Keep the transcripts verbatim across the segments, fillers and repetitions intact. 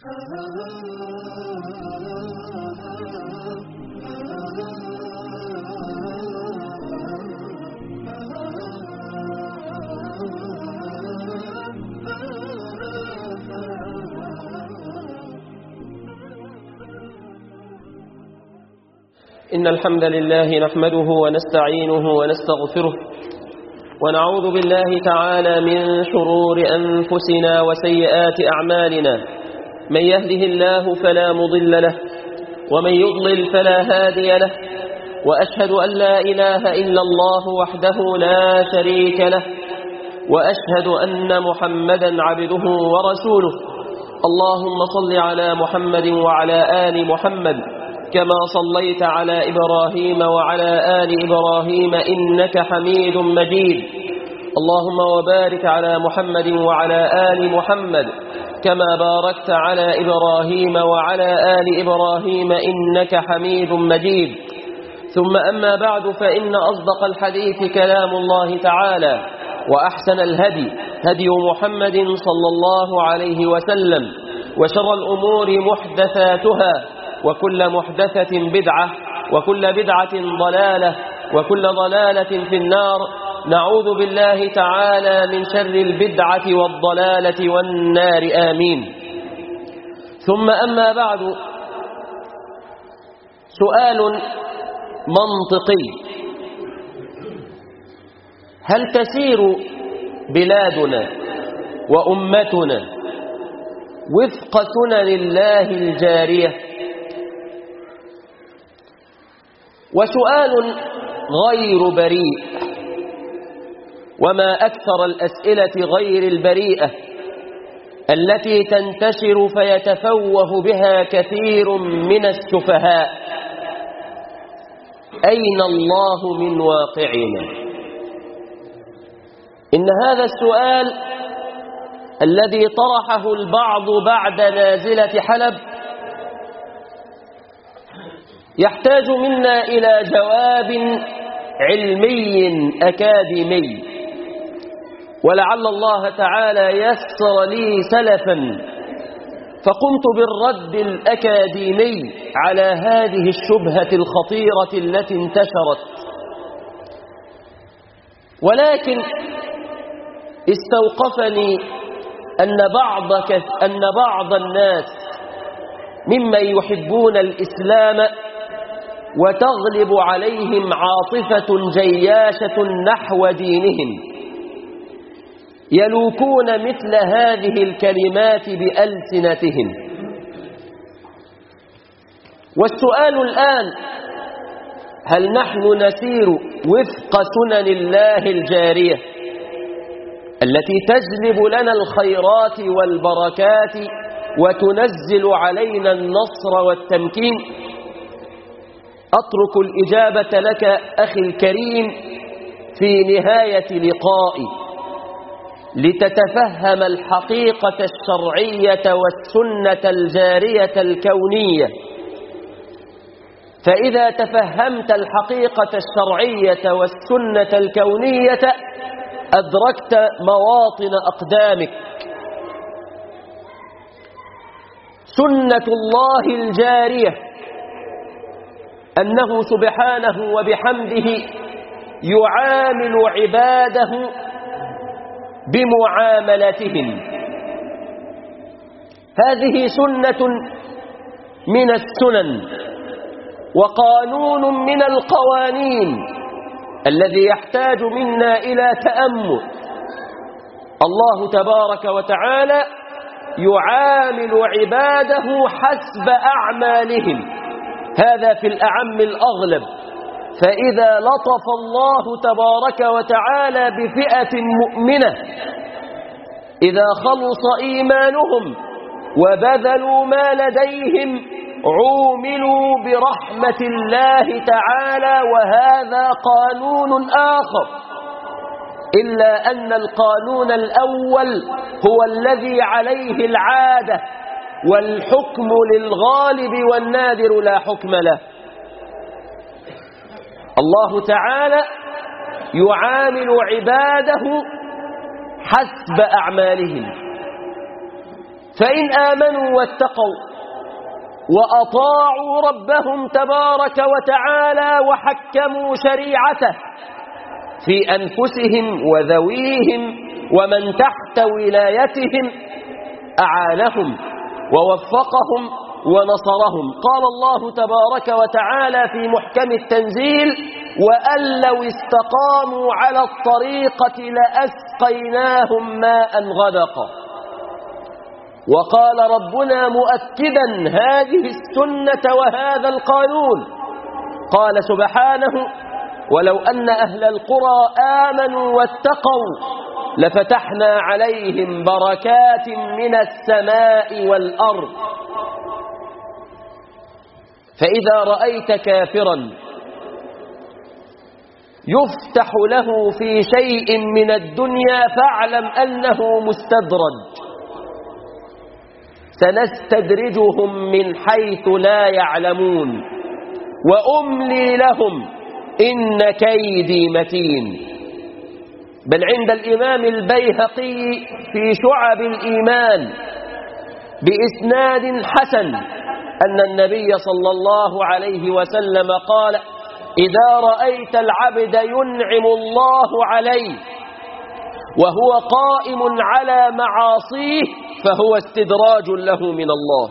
إن الحمد لله نحمده ونستعينه ونستغفره ونعوذ بالله تعالى من شرور أنفسنا وسيئات أعمالنا. من يهده الله فلا مضل له ومن يضلل فلا هادي له، وأشهد أن لا إله إلا الله وحده لا شريك له، وأشهد أن محمدا عبده ورسوله. اللهم صل على محمد وعلى آل محمد كما صليت على إبراهيم وعلى آل إبراهيم إنك حميد مجيد. اللهم وبارك على محمد وعلى آل محمد كما باركت على إبراهيم وعلى آل إبراهيم إنك حميد مجيد. ثم أما بعد، فإن أصدق الحديث كلام الله تعالى، وأحسن الهدي هدي محمد صلى الله عليه وسلم، وشر الأمور محدثاتها، وكل محدثة بدعة، وكل بدعة ضلالة، وكل ضلالة في النار. نعوذ بالله تعالى من شر البدعة والضلالة والنار، آمين. ثم أما بعد، سؤال منطقي: هل تسير بلادنا وأمتنا وفق سنن الله الجارية؟ وسؤال غير بريء، وما أكثر الأسئلة غير البريئة التي تنتشر فيتفوه بها كثير من السفهاء: أين الله من واقعنا؟ إن هذا السؤال الذي طرحه البعض بعد نازلة حلب يحتاج منا إلى جواب علمي أكاديمي، ولعل الله تعالى يسر لي سلفا فقمت بالرد الأكاديمي على هذه الشبهة الخطيرة التي انتشرت. ولكن استوقفني أن بعض أن بعض الناس ممن يحبون الإسلام وتغلب عليهم عاطفة جياشة نحو دينهم يلوكون مثل هذه الكلمات بألسنتهم. والسؤال الآن: هل نحن نسير وفق سنن الله الجارية التي تجلب لنا الخيرات والبركات وتنزل علينا النصر والتمكين؟ أترك الإجابة لك أخي الكريم في نهاية لقائي لتتفهم الحقيقة الشرعية والسنة الجارية الكونية. فإذا تفهمت الحقيقة الشرعية والسنة الكونية أدركت مواطن أقدامك. سنة الله الجارية أنه سبحانه وبحمده يعامل عباده بمعاملتهم. هذه سنة من السنن وقانون من القوانين الذي يحتاج منا إلى تأمل. الله تبارك وتعالى يعامل عباده حسب أعمالهم، هذا في الأعم الأغلب. فإذا لطف الله تبارك وتعالى بفئة مؤمنة إذا خلص إيمانهم وبذلوا ما لديهم عوملوا برحمة الله تعالى، وهذا قانون آخر، إلا أن القانون الأول هو الذي عليه العادة، والحكم للغالب والنادر لا حكم له. الله تعالى يعامل عباده حسب أعمالهم. فإن آمنوا واتقوا وأطاعوا ربهم تبارك وتعالى وحكموا شريعته في أنفسهم وذويهم ومن تحت ولايتهم أعانهم ووفقهم ونصرهم. قال الله تبارك وتعالى في محكم التنزيل: وأن لو استقاموا على الطريقة لأسقيناهم ماء غدقا. وقال ربنا مؤكدا هذه السنة وهذا القانون، قال سبحانه: ولو أن أهل القرى آمنوا واتقوا لفتحنا عليهم بركات من السماء والأرض. فإذا رأيت كافرا يفتح له في شيء من الدنيا فاعلم أنه مستدرج، سنستدرجهم من حيث لا يعلمون وأملي لهم إن كيدي متين. بل عند الإمام البيهقي في شعب الإيمان بإسناد حسن أن النبي صلى الله عليه وسلم قال: إذا رأيت العبد ينعم الله عليه وهو قائم على معاصيه فهو استدراج له من الله.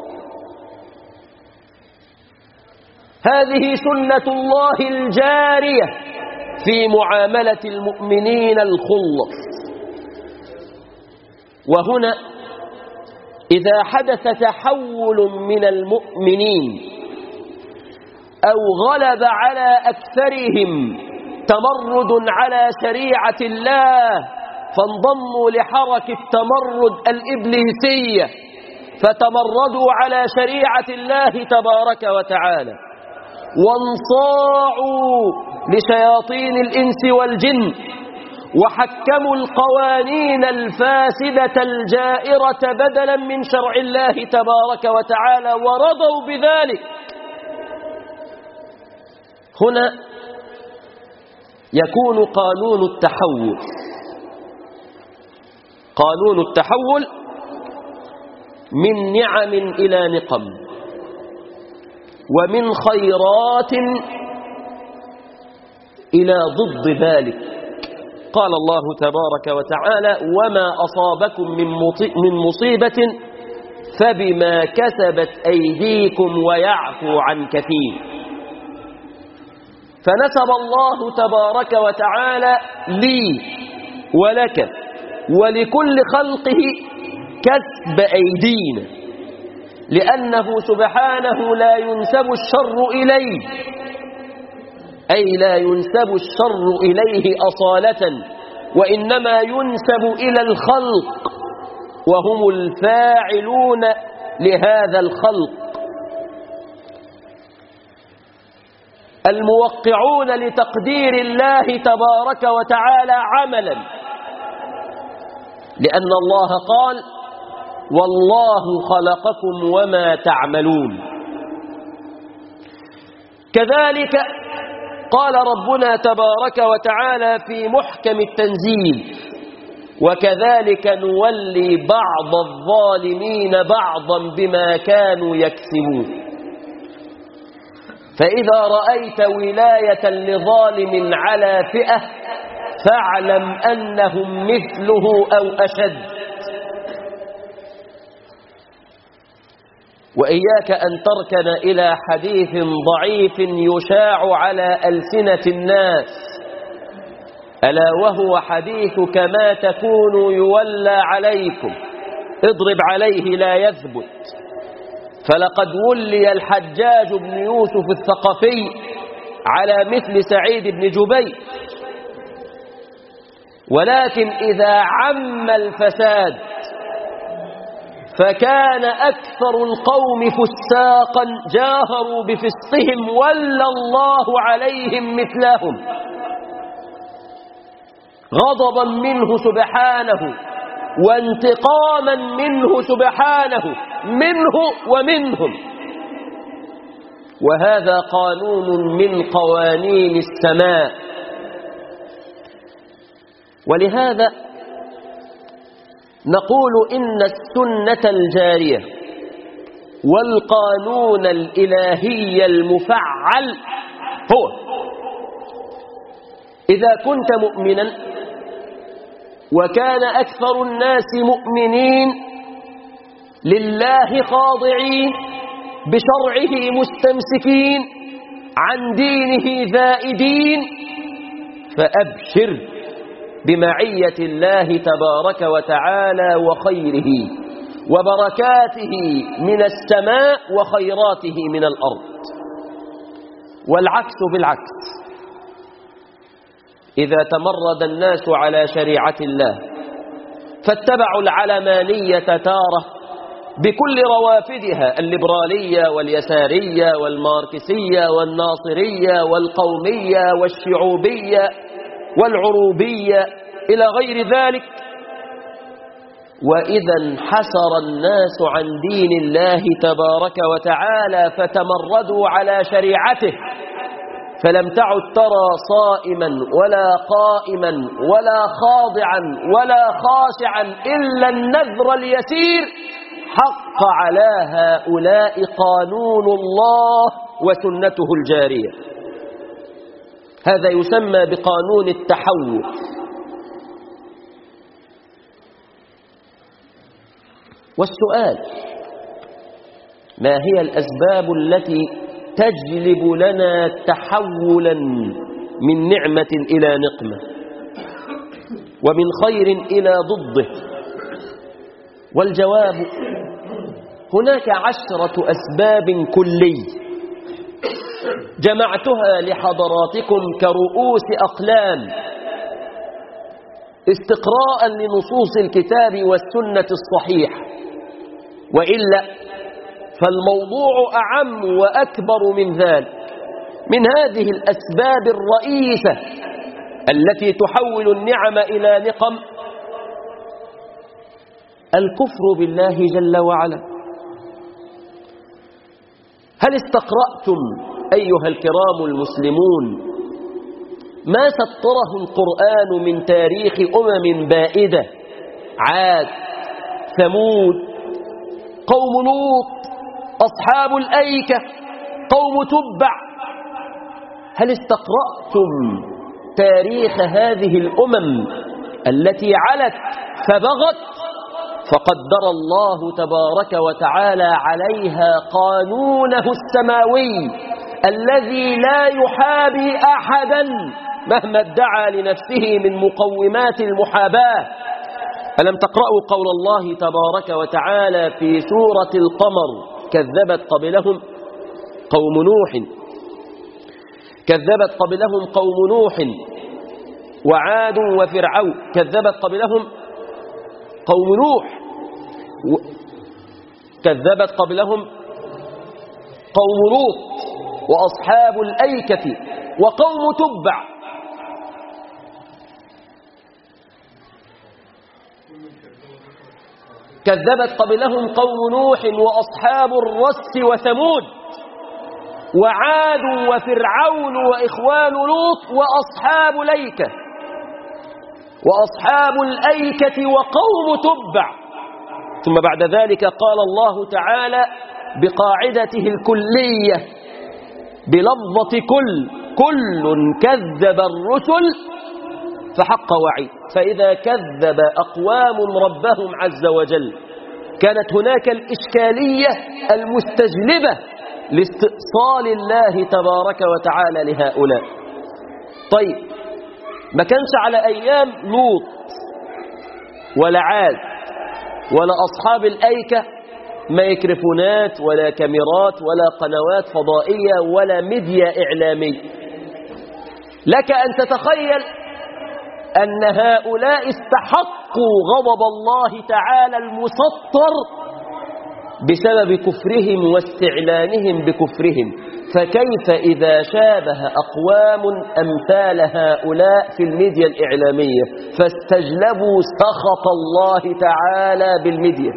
هذه سنة الله الجارية في معاملة المؤمنين الخلص. وهنا إذا حدث تحول من المؤمنين أو غلب على أكثرهم تمرد على شريعة الله فانضموا لحركة التمرد الإبليسية فتمردوا على شريعة الله تبارك وتعالى وانصاعوا لشياطين الإنس والجن وحكموا القوانين الفاسدة الجائرة بدلا من شرع الله تبارك وتعالى ورضوا بذلك. هنا يكون قانون التحول قانون التحول من نعم إلى نقم ومن خيرات إلى ضد ذلك. قال الله تبارك وتعالى: وما أصابكم من مصيبة فبما كسبت أيديكم ويعفو عن كثير. فنسب الله تبارك وتعالى لي ولك ولكل خلقه كسب أيدينا، لأنه سبحانه لا ينسب الشر إليه، أي لا ينسب الشر إليه أصالة، وإنما ينسب إلى الخلق وهم الفاعلون لهذا الخلق الموقعون لتقدير الله تبارك وتعالى عملا، لأن الله قال: والله خلقكم وما تعملون. كذلك قال ربنا تبارك وتعالى في محكم التنزيل: وكذلك نولي بعض الظالمين بعضا بما كانوا يكسبون. فإذا رأيت ولاية لظالم على فئة فاعلم أنهم مثله أو أشد. وإياك أن تركن إلى حديث ضعيف يشاع على ألسنة الناس، ألا وهو حديث كما تكون يولى عليكم، اضرب عليه لا يثبت. فلقد ولي الحجاج بن يوسف الثقفي على مثل سعيد بن جبير، ولكن إذا عم الفساد فكان أكثر القوم فساقا جاهروا بفسقهم ولى الله عليهم مثلهم، غضبا منه سبحانه وانتقاما منه سبحانه منه ومنهم. وهذا قانون من قوانين السماء. ولهذا نقول إن السنة الجارية والقانون الإلهي المفعل هو: إذا كنت مؤمنا وكان أكثر الناس مؤمنين لله خاضعين بشرعه مستمسكين عن دينه ذائدين، فأبشر بمعية الله تبارك وتعالى وخيره وبركاته من السماء وخيراته من الأرض. والعكس بالعكس، إذا تمرد الناس على شريعة الله فاتبعوا العلمانية تارة بكل روافدها: الليبرالية واليسارية والماركسية والناصرية والقومية والشعوبية والعروبية إلى غير ذلك. وإذا انحسر الناس عن دين الله تبارك وتعالى فتمردوا على شريعته، فلم تعد ترى صائما ولا قائما ولا خاضعا ولا خاشعا إلا النذر اليسير، حق على هؤلاء قانون الله وسنته الجارية. هذا يسمى بقانون التحول. والسؤال: ما هي الأسباب التي تجلب لنا تحولا من نعمة إلى نقمة ومن خير إلى ضده؟ والجواب: هناك عشرة أسباب كلية جمعتها لحضراتكم كرؤوس أقلام استقراء لنصوص الكتاب والسنة الصحيحة، وإلا فالموضوع أعم وأكبر من ذلك. من هذه الأسباب الرئيسة التي تحول النعم إلى نقم الكفر بالله جل وعلا. هل استقرأتم أيها الكرام المسلمون ما سطره القرآن من تاريخ أمم بائدة: عاد، ثمود، قوم لوط، أصحاب الأيكة، قوم تبع؟ هل استقرأتم تاريخ هذه الأمم التي علت فبغت فقدر الله تبارك وتعالى عليها قانونه السماوي الذي لا يحابي أحدا مهما ادعى لنفسه من مقومات المحاباة؟ ألم تقرأوا قول الله تبارك وتعالى في سورة القمر: كذبت قبلهم قوم نوح كذبت قبلهم قوم نوح وعاد وفرعون. كذبت قبلهم قوم نوح و... كذبت قبلهم قوم لوط وأصحاب الأيكة وقوم تبع. كذبت قبلهم قوم نوح وأصحاب الرس وثمود وعاد وفرعون وإخوان لوط وأصحاب الأيكة وأصحاب الأيكة وقوم تبع. ثم بعد ذلك قال الله تعالى بقاعدته الكلية بلفظة كل: كل كذب الرسل فحق وعيد. فإذا كذب أقوام ربهم عز وجل كانت هناك الإشكالية المستجلبة لاستئصال الله تبارك وتعالى لهؤلاء. طيب، ما كانش على أيام لوط ولا عاد ولا أصحاب الأيكة ميكروفونات ولا كاميرات ولا قنوات فضائية ولا ميديا إعلامية. لك أن تتخيل أن هؤلاء استحقوا غضب الله تعالى المسطر بسبب كفرهم واستعلانهم بكفرهم، فكيف إذا شابه أقوام أمثال هؤلاء في الميديا الإعلامية فاستجلبوا سخط الله تعالى بالميديا؟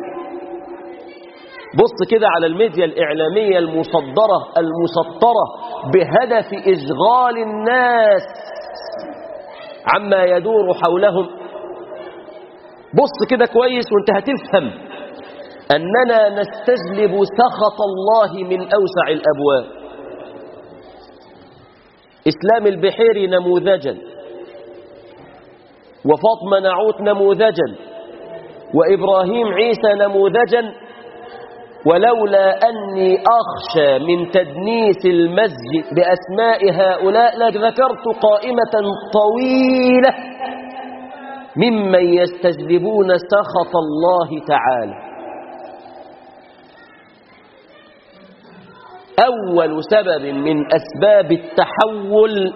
بص كده على الميديا الإعلامية المصدرة المسطرة بهدف إشغال الناس عما يدور حولهم. بص كده كويس وانت هتفهم أننا نستجلب سخط الله من أوسع الأبواب. إسلام البحيري نموذجا، وفاطمة نعوت نموذجا، وإبراهيم عيسى نموذجا، ولولا أني أخشى من تدنيس المسجد بأسماء هؤلاء لذكرت قائمة طويلة ممن يستجلبون سخط الله تعالى. أول سبب من أسباب التحول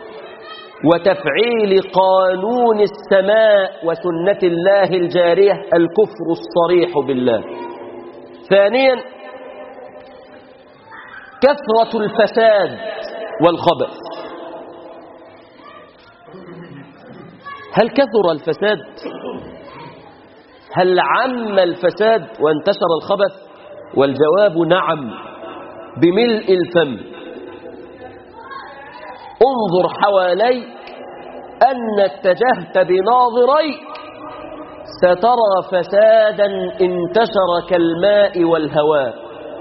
وتفعيل قانون السماء وسنة الله الجارية الكفر الصريح بالله. ثانيا كثرة الفساد والخبث. هل كثر الفساد؟ هل عم الفساد وانتشر الخبث؟ والجواب نعم بملء الفم. انظر حواليك أن اتجهت بناظريك سترى فسادا انتشر كالماء والهواء.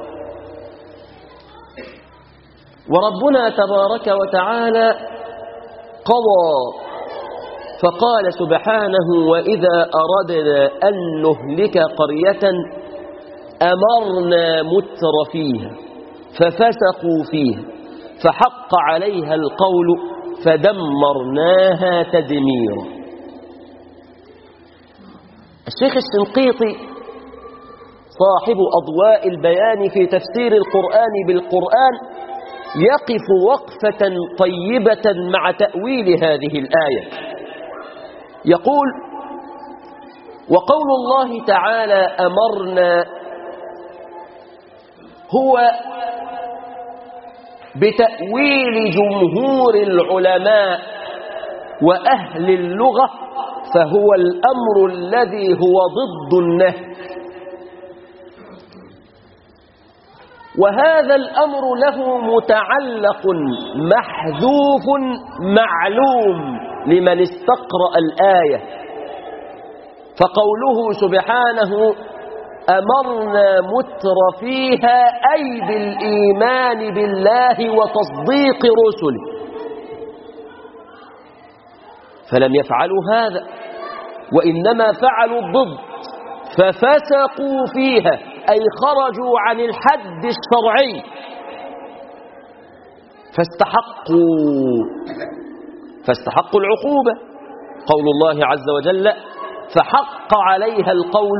وربنا تبارك وتعالى قضى فقال سبحانه: وإذا أردنا أن نهلك قرية أمرنا متر فيها ففسقوا فيها فحق عليها القول فدمرناها تدميرا. الشيخ الشنقيطي صاحب أضواء البيان في تفسير القرآن بالقرآن يقف وقفة طيبة مع تأويل هذه الآية. يقول: وقول الله تعالى أمرنا هو بتأويل جمهور العلماء وأهل اللغة فهو الأمر الذي هو ضد النهي، وهذا الأمر له متعلق محذوف معلوم لمن استقرأ الآية. فقوله سبحانه أمرنا متر فيها أي بالإيمان بالله وتصديق رسله، فلم يفعلوا هذا وإنما فعلوا الضد ففسقوا فيها أي خرجوا عن الحد الشرعي فاستحقوا فاستحقوا العقوبة. قول الله عز وجل فحق عليها القول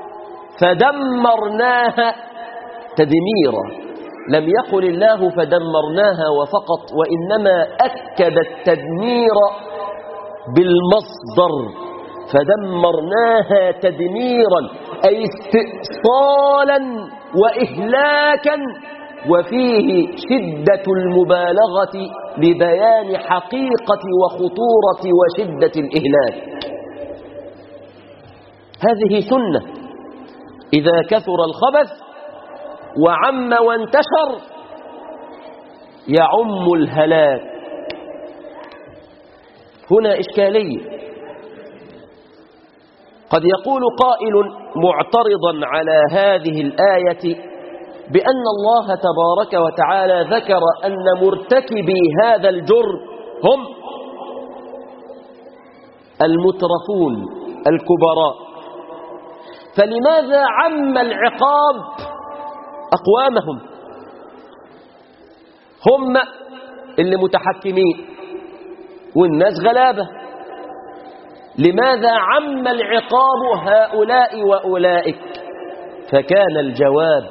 فدمرناها تدميرا. لم يقل الله فدمرناها وفقط، وإنما أكد التدمير بالمصدر فدمرناها تدميرا أي استئصالا وإهلاكا، وفيه شدة المبالغة لبيان حقيقة وخطورة وشدة الإهلاك. هذه سنة، إذا كثر الخبث وعم وانتشر يعم الهلاك. هنا إشكالية. قد يقول قائل معترضا على هذه الآية بأن الله تبارك وتعالى ذكر أن مرتكبي هذا الجرم هم المترفون الكبراء، فلماذا عم العقاب أقوامهم؟ هم اللي متحكمين والناس غلابة، لماذا عم العقاب هؤلاء وأولئك؟ فكان الجواب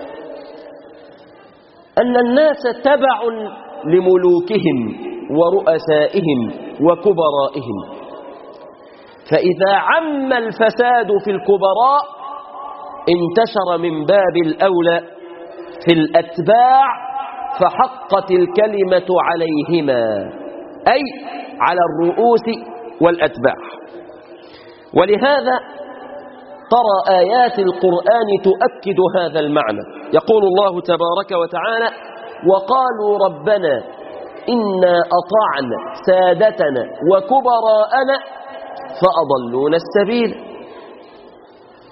أن الناس تبع لملوكهم ورؤسائهم وكبرائهم، فإذا عم الفساد في الكبراء انتشر من باب الأولى في الأتباع فحقت الكلمة عليهما، أي على الرؤوس والأتباع. ولهذا ترى آيات القرآن تؤكد هذا المعنى. يقول الله تبارك وتعالى وقالوا ربنا إنا أطعنا سادتنا وكبراءنا فأضلونا السبيل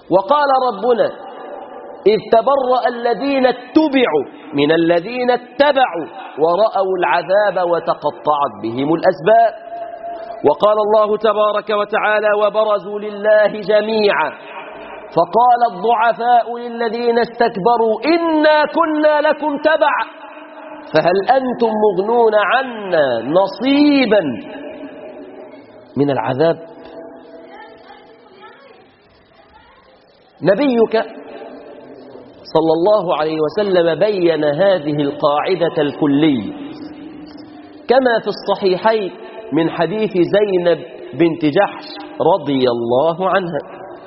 وقال ربنا: إذ تبرأ الذين اتبعوا من الذين اتبعوا ورأوا العذاب وتقطعت بهم الأسباب. وقال الله تبارك وتعالى: وبرزوا لله جميعا فقال الضعفاء للذين استكبروا إنا كنا لكم تبعا فهل أنتم مغنون عنا نصيبا من العذاب. نبيك صلى الله عليه وسلم بين هذه القاعدة الكلية كما في الصحيحين من حديث زينب بنت جحش رضي الله عنها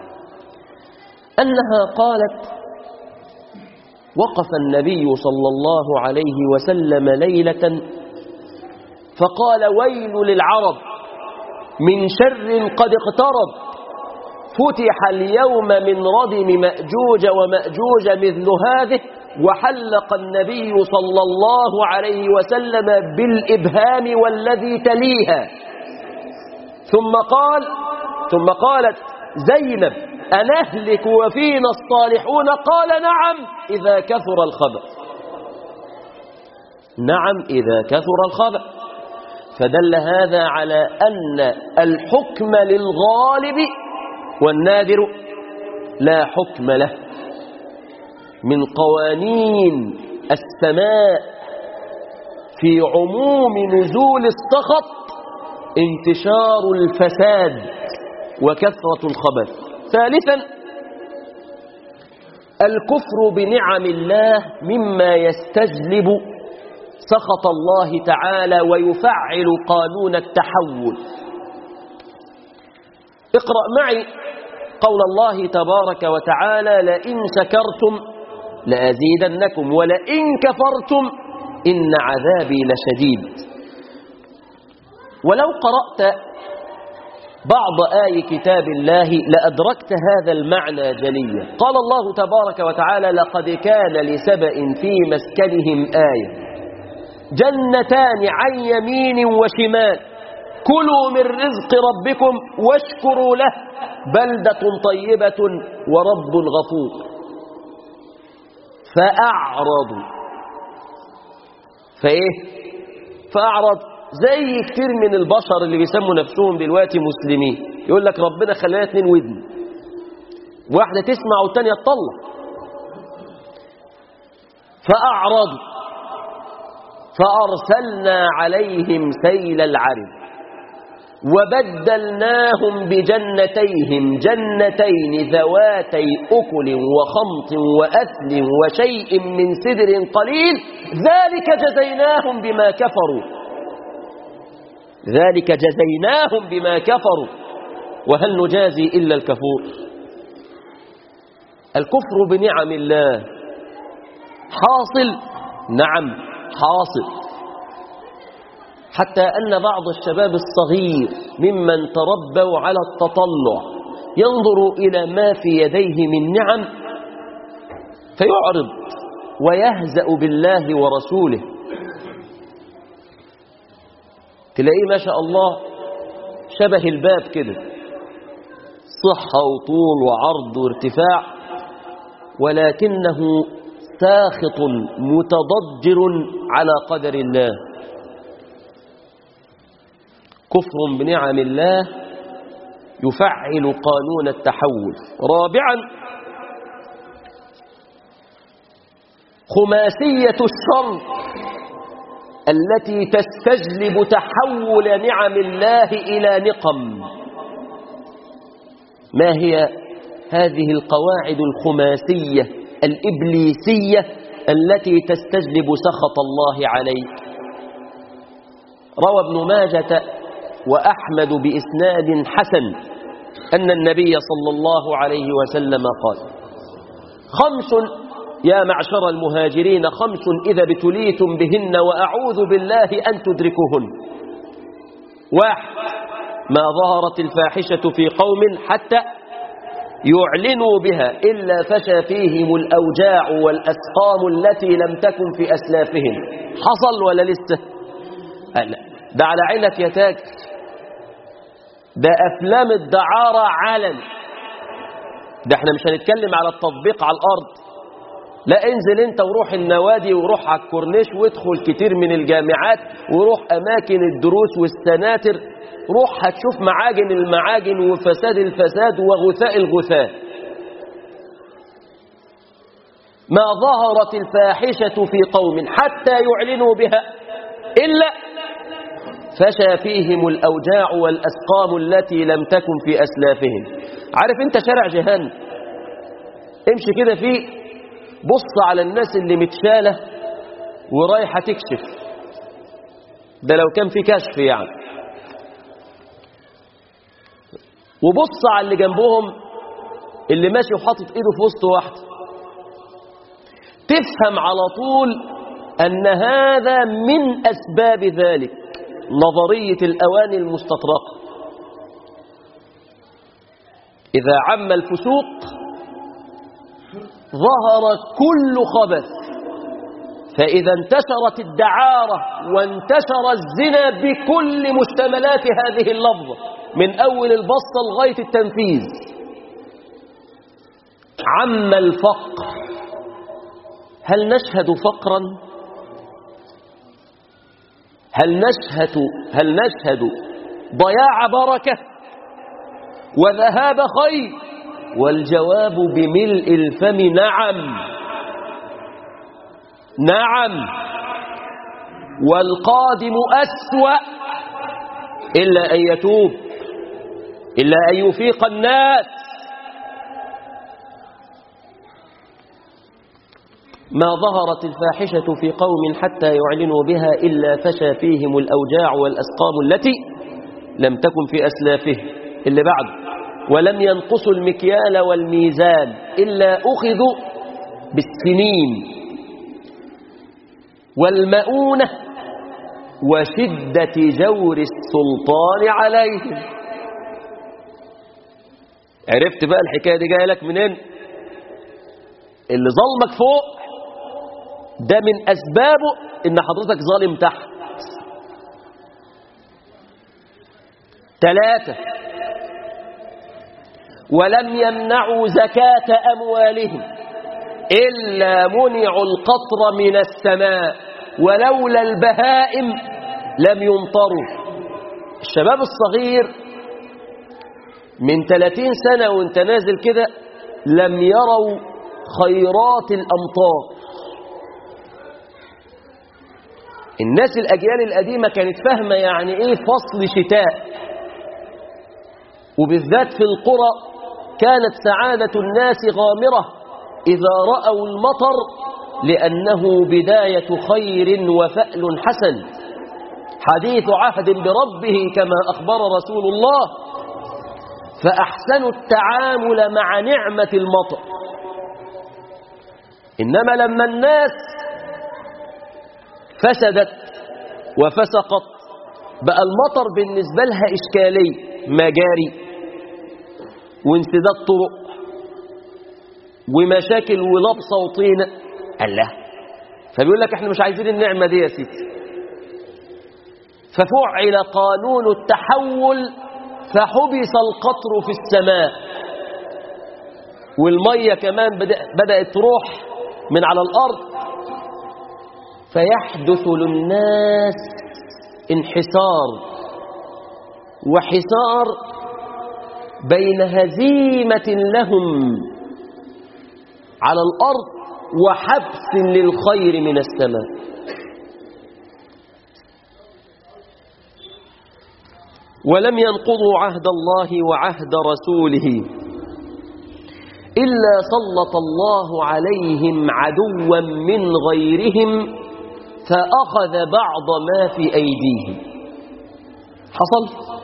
أنها قالت: وقف النبي صلى الله عليه وسلم ليلة فقال: ويل للعرب من شر قد اقترب فتح اليوم من ردم مأجوج ومأجوج مثل هذه. وحلق النبي صلى الله عليه وسلم بالإبهام والذي تليها ثم قال ثم قالت زينب: أنهلك وفينا الصالحون؟ قال: نعم إذا كثر الخبث. نعم إذا كثر الخبث. فدل هذا على أن الحكم للغالب والنادر لا حكم له. من قوانين السماء في عموم نزول السخط انتشار الفساد وكثرة الخبث. ثالثا، الكفر بنعم الله مما يستجلب سخط الله تعالى ويفعل قانون التحول. اقرأ معي قول الله تبارك وتعالى: لئن شكرتم لأزيدنكم ولئن كفرتم إن عذابي لشديد. ولو قرأت بعض آي كتاب الله لأدركت هذا المعنى جليا. قال الله تبارك وتعالى: لقد كان لسبأ في مسكنهم آية جنتان عن يمين وشمال كلوا من رزق ربكم واشكروا له بلدة طيبة ورب غفور. فأعرضوا فإيه؟ فأعرض زي كتير من البشر اللي بيسموا نفسهم دلوقتي مسلمين، يقول لك ربنا خلانا اتنين ودن، واحدة تسمع والتانية تطلع. فأعرضوا فأرسلنا عليهم سيل العرم وبدلناهم بجنتيهم جنتين ذواتي أكل وخمط وأثل وشيء من سدر قليل ذلك جزيناهم بما كفروا ذلك جزيناهم بما كفروا وهل نجازي إلا الكفور. الكفر بنعم الله حاصل، نعم حاصل، حتى أن بعض الشباب الصغير ممن تربوا على التطلع ينظر إلى ما في يديه من نعم فيعرض ويهزأ بالله ورسوله. تلاقيه ما شاء الله شبه الباب كده، صحة وطول وعرض وارتفاع، ولكنه ساخط متضجر على قدر الله. كفر بنعم الله يفعل قانون التحول. رابعا، خماسية الشر التي تستجلب تحول نعم الله إلى نقم. ما هي هذه القواعد الخماسية الإبليسية التي تستجلب سخط الله عليك؟ روى ابن ماجة وأحمد بإسناد حسن أن النبي صلى الله عليه وسلم قال: خمس يا معشر المهاجرين، خمس إذا ابتليتم بهن وأعوذ بالله أن تدركوهن. واحد، ما ظهرت الفاحشة في قوم حتى يعلنوا بها إلا فشى فيهم الأوجاع والأسقام التي لم تكن في أسلافهم. حصل ولا لسه؟ ده على عينك يا تاجر، ده أفلام الدعارة علن. ده احنا مش هنتكلم على التطبيق على الأرض، لا انزل انت وروح النوادي وروح على الكورنيش وادخل كتير من الجامعات وروح أماكن الدروس والسناتر، روح هتشوف معاجن المعاجن وفساد الفساد وغثاء الغثاء. ما ظهرت الفاحشة في قوم حتى يعلنوا بها إلا فشى فيهم الأوجاع والأسقام التي لم تكن في أسلافهم. عارف انت شارع جهان، امشي كده فيه، بص على الناس اللي متشالة ورايحة تكشف، ده لو كان في كشف يعني، وبص على اللي جنبهم اللي ماشي وحاطط ايده في وسط واحده، تفهم على طول أن هذا من أسباب ذلك، نظرية الأواني المستطرقة. إذا عم الفسوق ظهر كل خبث، فإذا انتشرت الدعارة وانتشر الزنا بكل مشتملات هذه اللفظة من أول البسطة لغاية التنفيذ، عم الفقر. هل نشهد فقرا؟ هل نشهد هل نشهد ضياع بركة وذهاب خير؟ والجواب بملء الفم نعم نعم. والقادم أسوأ إلا أن يتوب، إلا أن يفيق الناس. ما ظهرت الفاحشة في قوم حتى يعلنوا بها إلا فشى فيهم الأوجاع والأسقام التي لم تكن في أسلافهم. اللي بعد ولم ينقصوا المكيال والميزان إلا أخذوا بالسنين والمؤونة وشدة جور السلطان عليهم. عرفت بقى الحكاية دي جاية لك منين؟ اللي ظلمك فوق ده من أسبابه إن حضرتك ظالم تحت. ثلاثة، ولم يمنعوا زكاة أموالهم إلا منعوا القطر من السماء ولولا البهائم لم يمطروا. الشباب الصغير من ثلاثين سنة وانت نازل كده لم يروا خيرات الأمطار. الناس الأجيال القديمة كانت فاهمة يعني إيه فصل شتاء، وبالذات في القرى كانت سعادة الناس غامرة إذا رأوا المطر لأنه بداية خير وفأل حسن، حديث عهد بربه كما أخبر رسول الله، فأحسنوا التعامل مع نعمة المطر. إنما لما الناس فسدت وفسقت بقى المطر بالنسبة لها إشكالي، مجاري وانسداد طرق ومشاكل ولبصة وطينة. الله، فبيقول لك احنا مش عايزين النعمة دي يا سيدي، ففعل قانون التحول فحبس القطر في السماء، والمية كمان بدأت تروح من على الأرض، فيحدث للناس انحسار وحسار بين هزيمة لهم على الأرض وحبس للخير من السماء. ولم ينقضوا عهد الله وعهد رسوله إلا سلط الله عليهم عدوا من غيرهم فأخذ بعض ما في أيديهم. حصل؟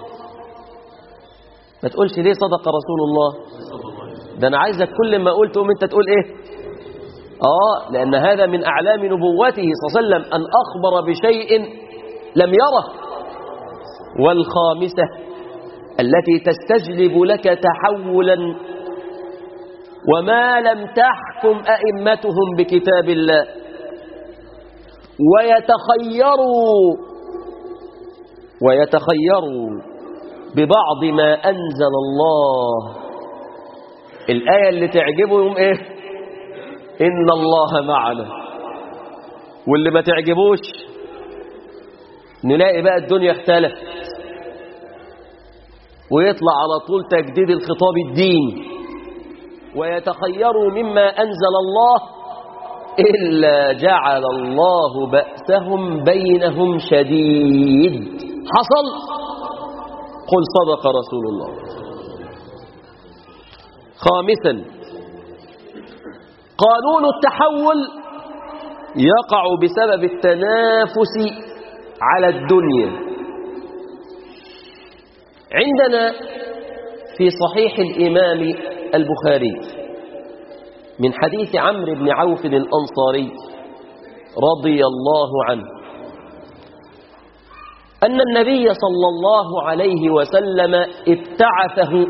ما تقولش ليه صدق رسول الله، ده أنا عايزك كل ما قلت أم أنت تقول إيه؟ آه، لأن هذا من أعلام نبوته صلى الله عليه وسلم أن أخبر بشيء لم يره. والخامسة التي تستجلب لك تحولا وما لم تحكم أئمتهم بكتاب الله ويتخيروا ويتخيروا ببعض ما أنزل الله الآية اللي تعجبه يوم إيه؟ إن الله معنا. واللي ما تعجبوش نلاقي بقى الدنيا اختلفت، ويطلع على طول تجديد الخطاب الديني، ويتخيروا مما أنزل الله إلا جعل الله بأسهم بينهم شديد. حصل؟ قل صدق رسول الله. خامسا، قانون التحول يقع بسبب التنافس على الدنيا. عندنا في صحيح الإمام البخاري من حديث عمرو بن عوف الأنصاري رضي الله عنه أن النبي صلى الله عليه وسلم ابتعثه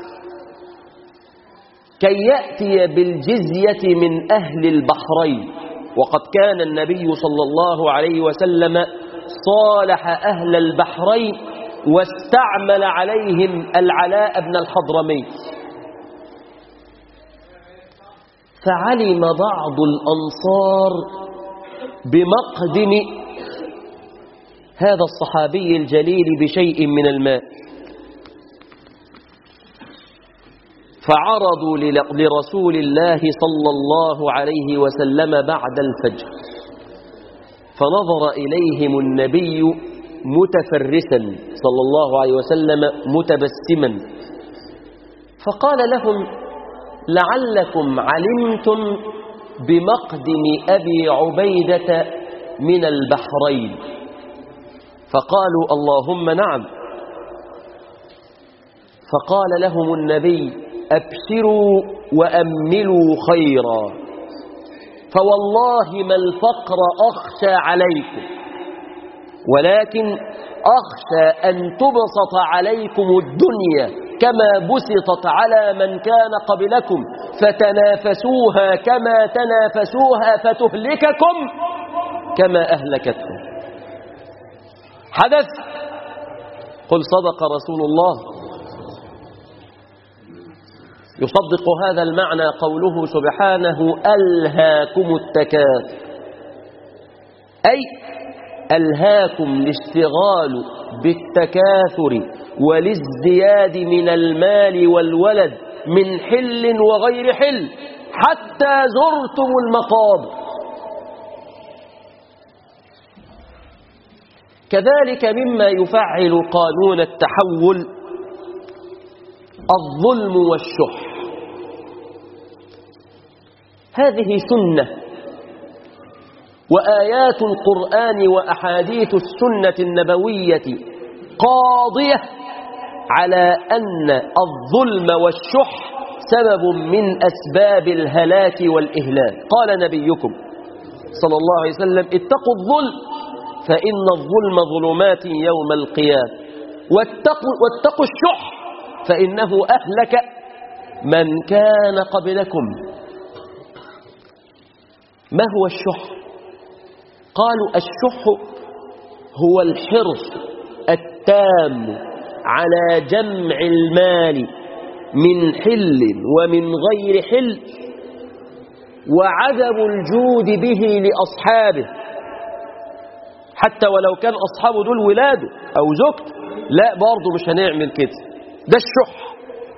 كي يأتي بالجزية من أهل البحرين، وقد كان النبي صلى الله عليه وسلم صالح أهل البحرين واستعمل عليهم العلاء بن الحضرمي. فعلم بعض الأنصار بمقدم هذا الصحابي الجليل بشيء من الماء، فعرضوا لرسول الله صلى الله عليه وسلم بعد الفجر، فنظر إليهم النبي متفرسا صلى الله عليه وسلم متبسما، فقال لهم: لعلكم علمتم بمقدم أبي عبيدة من البحرين. فقالوا: اللهم نعم. فقال لهم النبي: أبشروا وأملوا خيرا، فوالله ما الفقر أخشى عليكم، ولكن أخشى أن تبسط عليكم الدنيا كما بسطت على من كان قبلكم فتنافسوها كما تنافسوها فتهلككم كما أهلكتكم. حدث. قل صدق رسول الله. يصدق هذا المعنى قوله سبحانه: ألهاكم التكاثر، أي ألهاكم الاشتغال بالتكاثر والازدياد من المال والولد من حل وغير حل حتى زرتم المقابر. كذلك مما يفعل قانون التحول الظلم والشح. هذه سنة، وآيات القرآن وأحاديث السنة النبوية قاضية على أن الظلم والشح سبب من أسباب الهلاك والإهلاك. قال نبيكم صلى الله عليه وسلم: اتقوا الظلم فإن الظلم ظلمات يوم القيامة، واتقوا, واتقوا الشح فإنه أهلك من كان قبلكم. ما هو الشح؟ قالوا: الشح هو الحرص التام على جمع المال من حل ومن غير حل، وعدم الجود به لأصحابه، حتى ولو كان أصحابه دول ولاده أو زوجته، لا برضه مش هنعمل كده. ده الشح.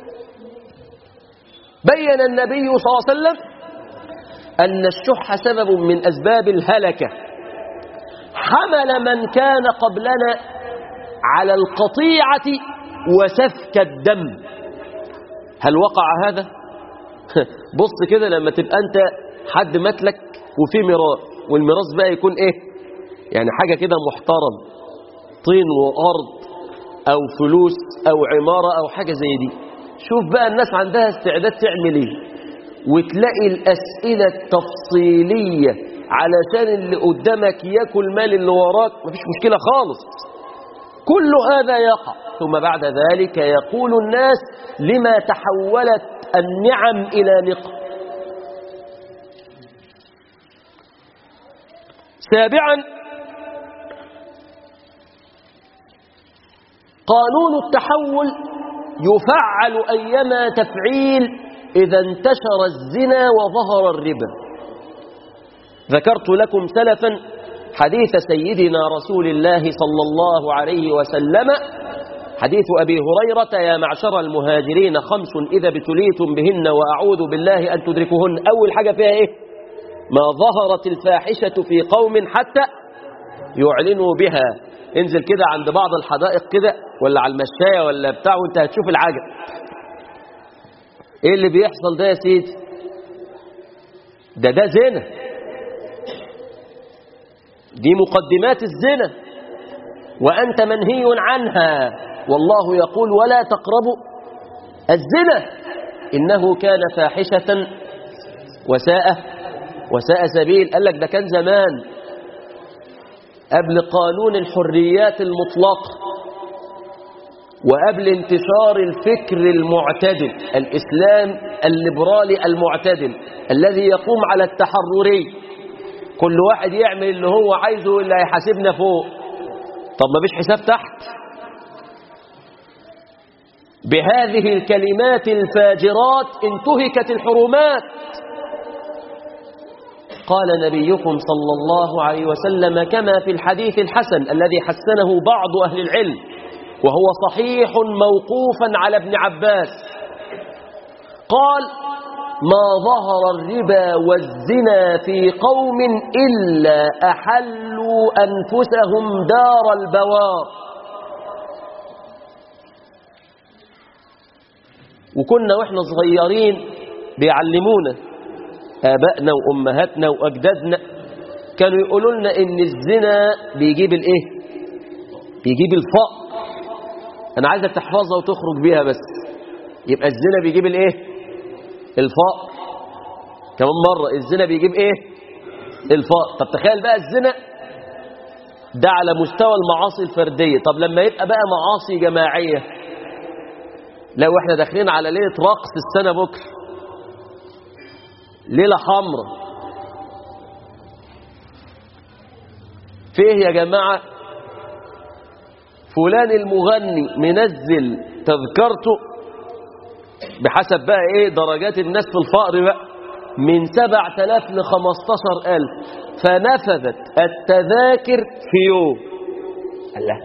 بين النبي صلى الله عليه وسلم أن الشح سبب من أسباب الهلكة، حمل من كان قبلنا على القطيعة وسفك الدم. هل وقع هذا؟ بص كده، لما تبقى أنت حد ماتلك وفي ميراث، والميراث بقى يكون إيه؟ يعني حاجة كده محترم، طين وأرض أو فلوس أو عمارة أو حاجة زي دي. شوف بقى الناس عندها استعداد تعمل إيه، وتلاقي الأسئلة التفصيلية علشان اللي قدامك ياكل مال اللي وراك. مفيش مشكلة خالص، كل هذا يقع. ثم بعد ذلك يقول الناس: لما تحولت النعم إلى نقم. سابعا، قانون التحول يفعل أيما تفعيل إذا انتشر الزنا وظهر الربا. ذكرت لكم سلفا حديث سيدنا رسول الله صلى الله عليه وسلم، حديث أبي هريرة: يا معشر المهاجرين خمس إذا ابتليتم بهن وأعوذ بالله أن تدركوهن. أول حاجة فيها إيه؟ ما ظهرت الفاحشة في قوم حتى يعلنوا بها. انزل كده عند بعض الحدائق كده ولا على المشاية ولا بتاع وانت هتشوف العجب. ايه اللي بيحصل ده يا سيدي؟ ده ده زنا، دي مقدمات الزنا وأنت منهي عنها، والله يقول: ولا تقربوا الزنا إنه كان فاحشة وساء وساء سبيل. قال لك ده كان زمان قبل قانون الحريات المطلقة وقبل انتشار الفكر المعتدل، الإسلام الليبرالي المعتدل الذي يقوم على التحرري، كل واحد يعمل اللي هو عايزه واللي هيحاسبنا فوق. طب ما فيش حساب تحت؟ بهذه الكلمات الفاجرات انتهكت الحرمات. قال نبيكم صلى الله عليه وسلم كما في الحديث الحسن الذي حسنه بعض أهل العلم وهو صحيح موقوفا على ابن عباس، قال: ما ظهر الربا والزنا في قوم إلا أحلوا أنفسهم دار البوار. وكنا وإحنا صغيرين بيعلمونا آبائنا وأمهاتنا وأجدادنا، كانوا يقولوا لنا إن الزنا بيجيب الإيه؟ بيجيب الفقر. أنا عايزك تحفظها وتخرج بيها بس. يبقى الزنا بيجيب الإيه؟ الفقر. كمان مرة، الزنا بيجيب إيه؟ الفقر. طب تخيل بقى الزنا ده على مستوى المعاصي الفردية. طب لما يبقى بقى معاصي جماعية، لو احنا داخلين على ليلة رقص السنة بكرة، ليلة حمراء، فيه يا جماعة فلان المغني منزل تذكرته بحسب بقى ايه درجات الناس في الفقر بقى من سبعة آلاف لخمستاشر ألف، فنفذت التذاكر في يوم. الله،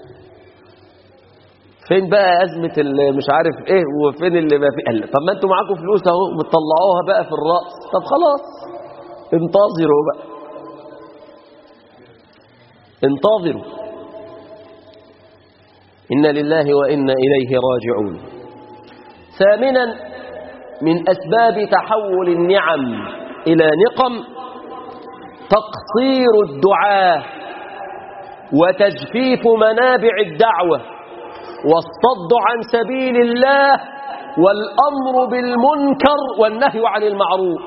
فين بقى أزمة اللي مش عارف ايه وفين اللي ما فيه؟ الله، طب ما انتوا معاكم فلوس اهو بتطلعوها بقى في الرأس. طب خلاص انتظروا بقى، انتظروا. إنا لله وإنا إليه راجعون. ثامنا من أسباب تحول النعم إلى نقم تقصير الدعاة وتجفيف منابع الدعوة والصد عن سبيل الله والأمر بالمنكر والنهي عن المعروف.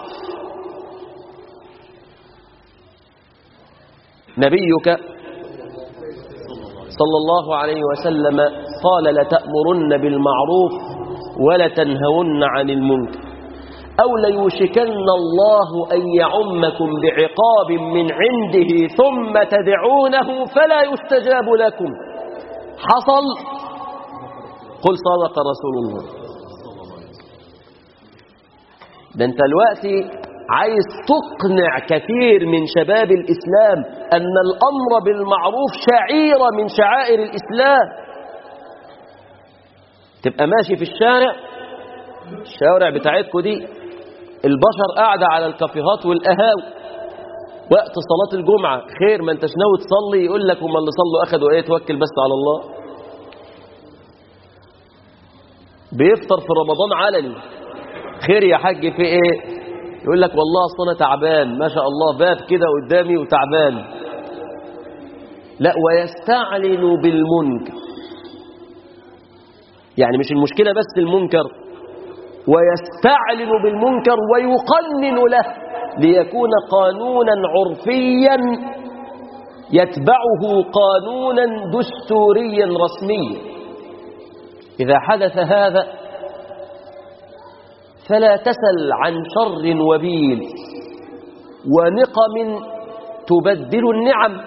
نبيك صلى الله عليه وسلم قال: لتأمرن بالمعروف ولتنهون عن المنكر، أو ليوشكن الله أن يعمكم بعقاب من عنده ثم تدعونه فلا يستجاب لكم. حصل؟ قل صدق رسول الله. ده انت دلوقتي عايز تقنع كثير من شباب الإسلام أن الأمر بالمعروف شعيرة من شعائر الإسلام. تبقى ماشي في الشارع، الشوارع بتاعتكم دي البشر قاعدة على الكافيهات والقهاوي وقت صلاة الجمعة، خير ما انتش ناوي تصلي، يقول لك هم اللي صلوا أخدوا ايه، توكل بس على الله. بيفطر في رمضان علني، خير يا حاج في ايه، يقول لك والله اصل انا تعبان، ما شاء الله باب كده قدامي وتعبان. لا، ويستعلن بالمنكر، يعني مش المشكلة بس المنكر، ويستعلن بالمنكر ويقنن له ليكون قانونا عرفيا يتبعه قانونا دستوريا رسميا. إذا حدث هذا فلا تسل عن شر وبيل ونقم تبدل النعم.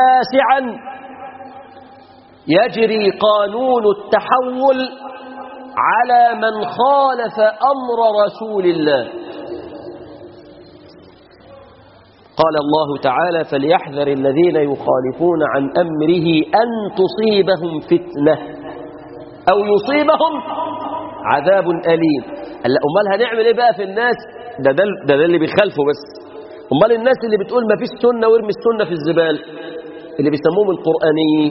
تاسعا، يجري قانون التحول على من خالف أمر رسول الله. قال الله تعالى: فليحذر الذين يخالفون عن أمره أن تصيبهم فتنة أو يصيبهم عذاب أليم. أمال هنعمل إيه بقى في الناس؟ ده ده, ده, ده اللي بيخالفوا بس. أمال الناس اللي بتقول ما فيش سنة وارمي السنة في الزبال، اللي بيسموهم القرآنيين،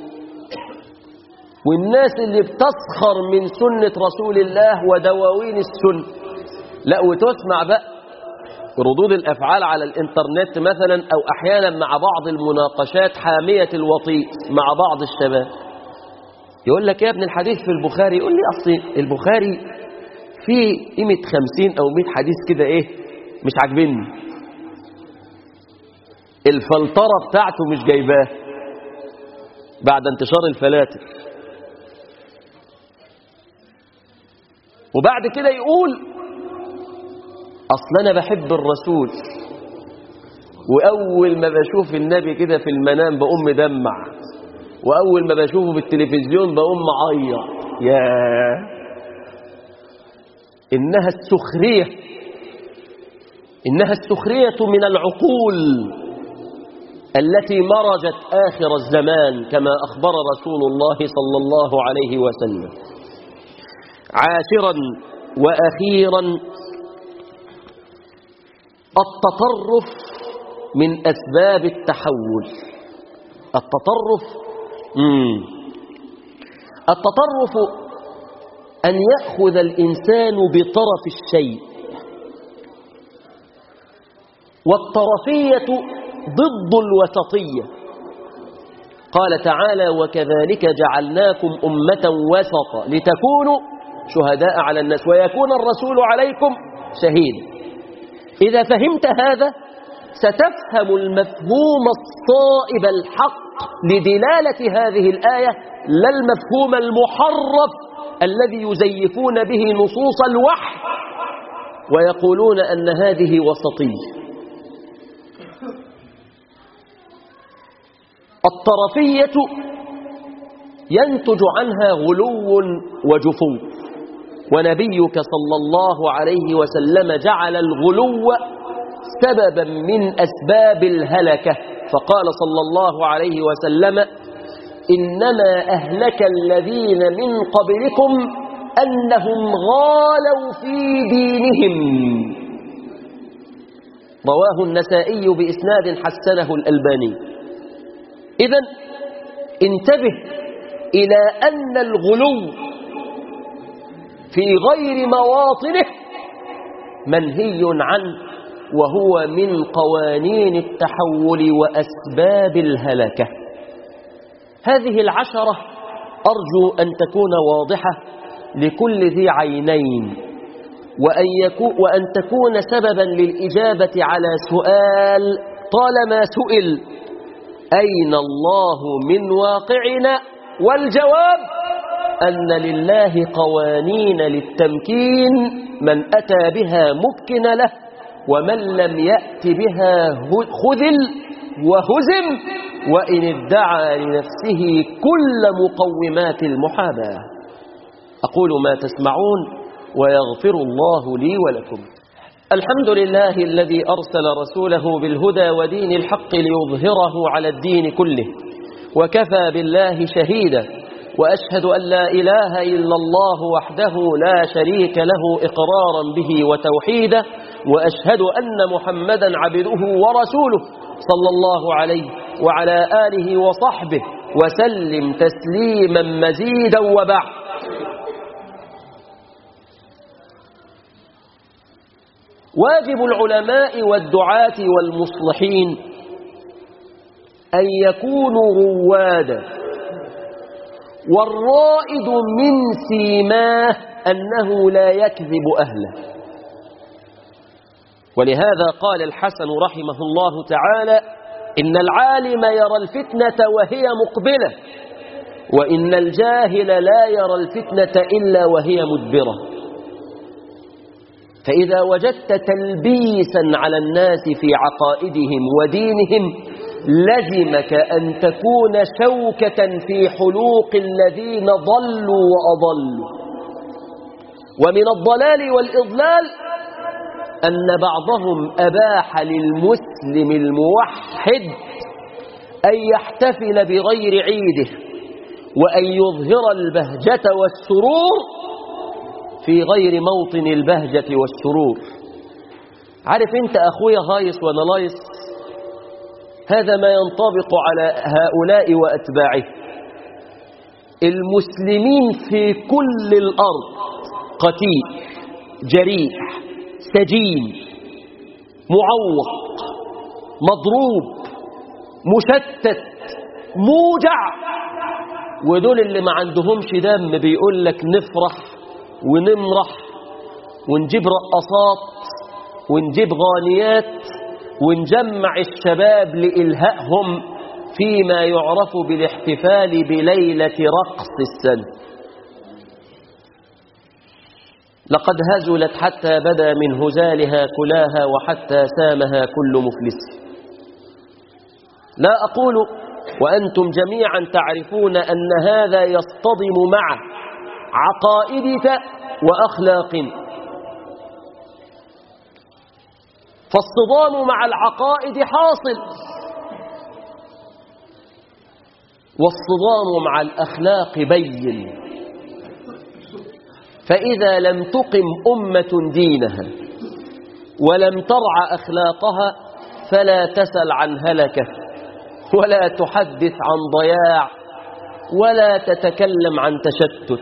والناس اللي بتسخر من سنة رسول الله ودواوين السنة. لا، وتسمع بقى ردود الأفعال على الإنترنت مثلا، أو أحيانا مع بعض المناقشات حامية الوطيء مع بعض الشباب، يقول لك يا ابن الحديث في البخاري. يقول لي أصل البخاري فيه قيمة خمسين أو مئة حديث كده إيه مش عاجبني، الفلترة بتاعته مش جايباه بعد انتشار الفلاتر. وبعد كده يقول أصل أنا بحب الرسول، وأول ما بشوف النبي كده في المنام بقوم مدمع، وأول ما بشوفه في التلفزيون بقوم معيط. ياه، إنها السخرية، إنها السخرية من العقول التي مرجت آخر الزمان كما أخبر رسول الله صلى الله عليه وسلم. عاشرا وأخيرا، التطرف من أسباب التحول. التطرف مم. التطرف أن يأخذ الإنسان بطرف الشيء، والطرفية ضد الوسطية. قال تعالى: وكذلك جعلناكم أمة وسطا لتكونوا شهداء على الناس ويكون الرسول عليكم شهيدا. إذا فهمت هذا ستفهم المفهوم الصائب الحق لدلالة هذه الآية، لا المفهوم المحرف الذي يزيفون به نصوص الوحي ويقولون أن هذه وسطية. الطرفية ينتج عنها غلو وجفو، ونبيك صلى الله عليه وسلم جعل الغلو سببا من أسباب الهلكة، فقال صلى الله عليه وسلم: إنما أهلك الذين من قبلكم أنهم غالوا في دينهم. رواه النسائي بإسناد حسنه الألباني. إذن انتبه إلى أن الغلو في غير مواطنه منهي عنه، وهو من قوانين التحول وأسباب الهلكة. هذه العشرة أرجو أن تكون واضحة لكل ذي عينين، وأن, يكون وأن تكون سببا للإجابة على سؤال طالما سئل: أين الله من واقعنا؟ والجواب أن لله قوانين للتمكين، من أتى بها مكن له، ومن لم يأت بها خذل وهزم، وإن ادعى لنفسه كل مقومات المحاباة. أقول ما تسمعون ويغفر الله لي ولكم. الحمد لله الذي أرسل رسوله بالهدى ودين الحق ليظهره على الدين كله، وكفى بالله شهيدا، وأشهد أن لا إله إلا الله وحده لا شريك له إقرارا به وتوحيدا، وأشهد أن محمدا عبده ورسوله صلى الله عليه وعلى آله وصحبه وسلم تسليما مزيدا. وبعد، واجب العلماء والدعاة والمصلحين أن يكونوا روادا، والرائد من سيماه أنه لا يكذب أهله. ولهذا قال الحسن رحمه الله تعالى: إن العالم يرى الفتنة وهي مقبلة، وإن الجاهل لا يرى الفتنة إلا وهي مدبرة. فإذا وجدت تلبيسا على الناس في عقائدهم ودينهم لزمك أن تكون شوكة في حلوق الذين ضلوا وأضلوا. ومن الضلال والإضلال أن بعضهم أباح للمسلم الموحد أن يحتفل بغير عيده وأن يظهر البهجة والسرور في غير موطن البهجة والسرور. عارف أنت أخويا هايص وأنا لايص، هذا ما ينطبق على هؤلاء وأتباعه. المسلمين في كل الأرض قتيل جريح سجين معوق مضروب مشتت موجع، ودول اللي ما عندهمش دم بيقول لك نفرح ونمرح ونجيب رقصات ونجيب غانيات ونجمع الشباب لإلهائهم فيما يعرف بالاحتفال بليلة رقص السنة. لقد هزلت حتى بدا من هزالها كلاها وحتى سامها كل مفلس. لا أقول وأنتم جميعا تعرفون أن هذا يصطدم مع عقائدك وأخلاقك، فالصدام مع العقائد حاصل، والصدام مع الأخلاق بين. فإذا لم تقم أمة دينها ولم ترع أخلاقها فلا تسل عن هلكة ولا تحدث عن ضياع ولا تتكلم عن تشتت.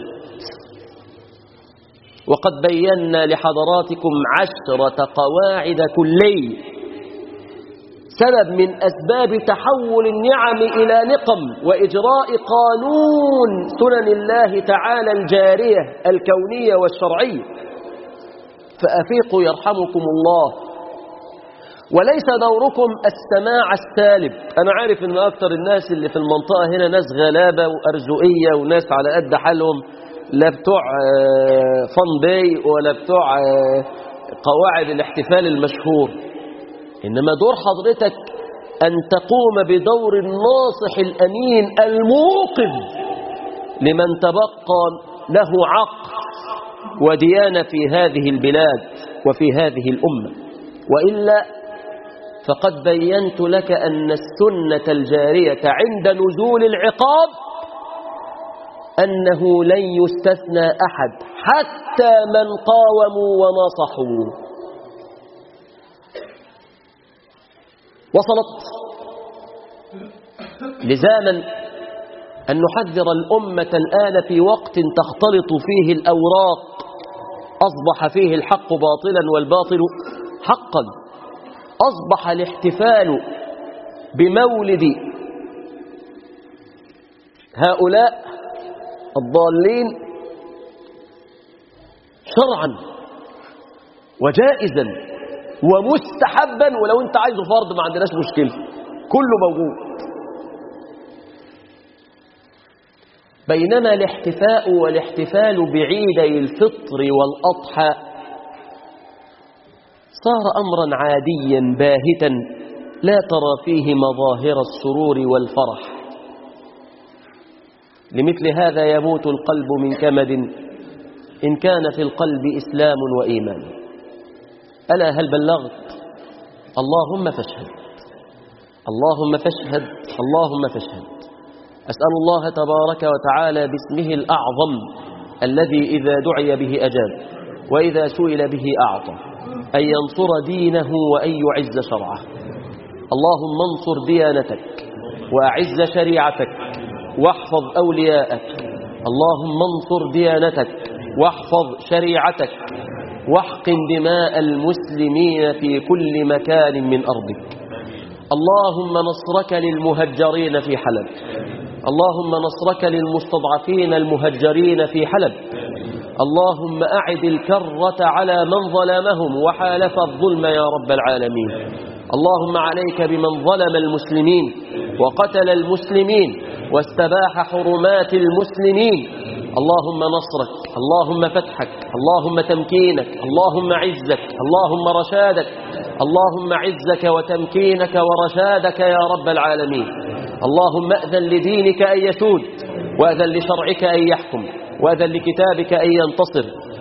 وقد بينا لحضراتكم عشرة قواعد كلية سبب من أسباب تحول النعم إلى نقم وإجراء قانون سنن الله تعالى الجارية الكونية والشرعية. فأفيقوا يرحمكم الله، وليس دوركم السماع السالب. أنا عارف أن أكثر الناس اللي في المنطقة هنا ناس غلابة وأرزقية وناس على قد حالهم، لا بتوع فن باي ولا بتوع قواعد الاحتفال المشهور. إنما دور حضرتك أن تقوم بدور الناصح الأمين الموقظ لمن تبقى له عقل وديانة في هذه البلاد وفي هذه الأمة. وإلا فقد بينت لك أن السنة الجارية عند نزول العقاب أنه لن يستثنى أحد حتى من قاوموا ونصحوا. وصلت لزاما أن نحذر الأمة الآن في وقت تختلط فيه الأوراق، أصبح فيه الحق باطلا والباطل حقا. أصبح الاحتفال بمولد هؤلاء الضالين شرعا وجائزا ومستحبا، ولو انت عايزه فرض ما عندناش مشكلة، كله موجود. بينما الاحتفاء والاحتفال بعيدي الفطر والأضحى صار أمرا عاديا باهتا لا ترى فيه مظاهر السرور والفرح. لمثل هذا يموت القلب من كمد إن كان في القلب إسلام وإيمان. ألا هل بلغت؟ اللهم فاشهد، اللهم فاشهد، اللهم فاشهد. أسأل الله تبارك وتعالى باسمه الأعظم الذي إذا دعي به أجاب وإذا سئل به أعطى أن ينصر دينه وأن يعز شرعه. اللهم انصر ديانتك وأعز شريعتك واحفظ أولياءك. اللهم انصر ديانتك واحفظ شريعتك واحقن دماء المسلمين في كل مكان من أرضك. اللهم نصرك للمهجرين في حلب، اللهم نصرك للمستضعفين المهجرين في حلب. اللهم أعد الكرة على من ظلمهم وحالف الظلم يا رب العالمين. اللهم عليك بمن ظلم المسلمين وقتل المسلمين واستباح حرمات المسلمين. اللهم نصرك، اللهم فتحك، اللهم تمكينك، اللهم عزك، اللهم رشادك، اللهم عزك وتمكينك ورشادك يا رب العالمين. اللهم أذن لدينك أن يسود، وأذن لشرعك أن يحكم، وأذن لكتابك أن ينتصر،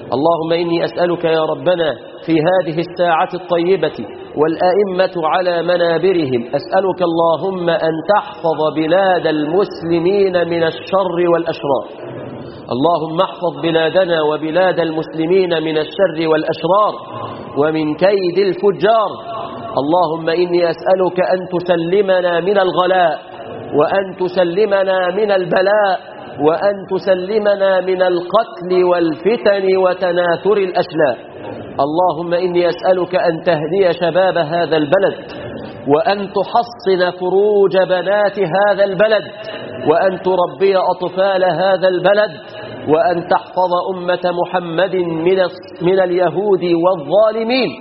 اللهم إني أسألك يا ربنا في هذه الساعة الطيبة والأئمة على منابرهم، أسألك اللهم أن تحفظ بلاد المسلمين من الشر والأشرار. اللهم احفظ بلادنا وبلاد المسلمين من الشر والأشرار ومن كيد الفجار. اللهم إني أسألك أن تسلمنا من الغلاء، وأن تسلمنا من البلاء، وأن تسلمنا من القتل والفتن وتناثر الأشلاء. اللهم إني أسألك أن تهدي شباب هذا البلد، وأن تحصن فروج بنات هذا البلد، وأن تربي أطفال هذا البلد، وأن تحفظ أمة محمد من من اليهود والظالمين.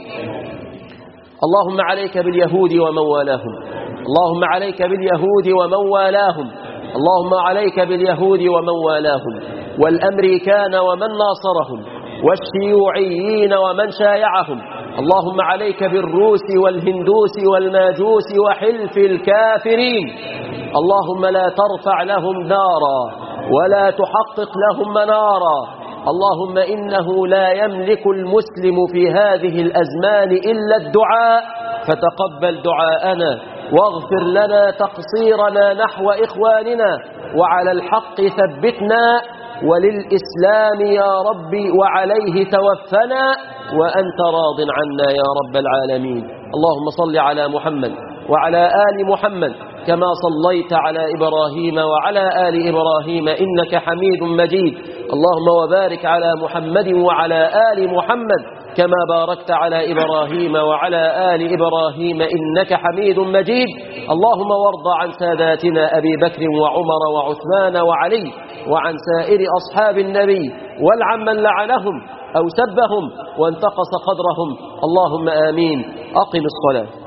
اللهم عليك باليهود ومن والاهم، اللهم عليك باليهود ومن والاهم، اللهم عليك باليهود ومن والاهم، والأمريكان ومن ناصرهم، والشيوعيين ومن شايعهم. اللهم عليك بالروس والهندوس والماجوس وحلف الكافرين. اللهم لا ترفع لهم دارا ولا تحقق لهم منارا. اللهم إنه لا يملك المسلم في هذه الأزمان إلا الدعاء، فتقبل دعاءنا واغفر لنا تقصيرنا نحو إخواننا، وعلى الحق ثبتنا، وللإسلام يا ربي وعليه توفنا، وأنت راض عنا يا رب العالمين. اللهم صل على محمد وعلى آل محمد كما صليت على إبراهيم وعلى آل إبراهيم إنك حميد مجيد. اللهم وبارك على محمد وعلى آل محمد كما باركت على إبراهيم وعلى آل إبراهيم إنك حميد مجيد. اللهم وارض عن ساداتنا أبي بكر وعمر وعثمان وعلي، وعن سائر أصحاب النبي، والعن من لعنهم أو سبهم وانتقص قدرهم. اللهم آمين. أقم الصلاة.